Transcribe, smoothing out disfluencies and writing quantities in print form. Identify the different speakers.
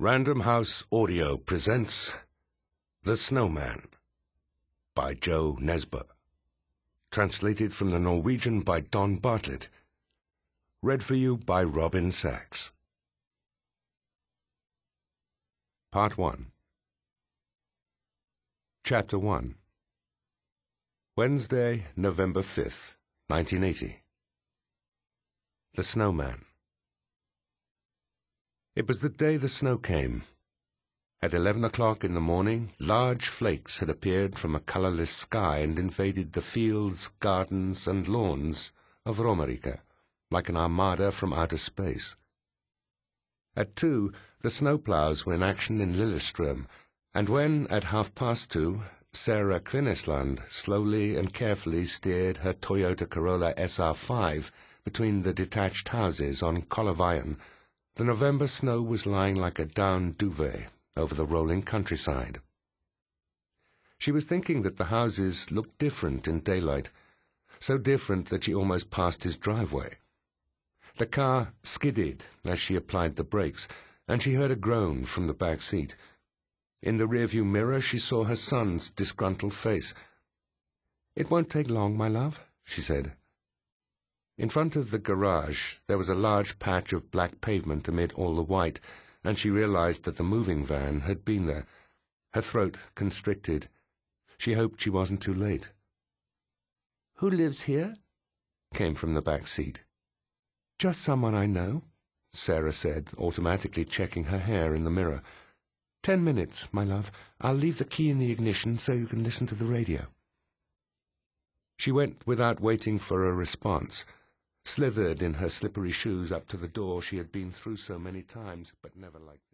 Speaker 1: Random House Audio presents The Snowman by Joe Nesbø. Translated from the Norwegian by Don Bartlett. Read for you by Robin Sachs. Part 1. Chapter 1. Wednesday, November 5th, 1980. The Snowman. It was the day the snow came. At 11 o'clock in the morning, large flakes had appeared from a colorless sky and invaded the fields, gardens, and lawns of Romerike, like an armada from outer space. At 2, the snowplows were in action in Lillestrøm, and when, at 2:30, Sarah Kvinnesland slowly and carefully steered her Toyota Corolla SR5 between the detached houses on Kolleveien, the November snow was lying like a down duvet over the rolling countryside. She was thinking that the houses looked different in daylight, so different that she almost passed his driveway. The car skidded as she applied the brakes, and she heard a groan from the back seat. In the rearview mirror she saw her son's disgruntled face. "It won't take long, my love," she said. In front of the garage there was a large patch of black pavement amid all the white, and she realized that the moving van had been there. Her throat constricted. She hoped she wasn't too late. "Who lives here?" came from the back seat. "Just someone I know," Sarah said, automatically checking her hair in the mirror. 10 minutes, my love. I'll leave the key in the ignition so you can listen to the radio." She went without waiting for a response, slithered in her slippery shoes up to the door she had been through so many times, but never like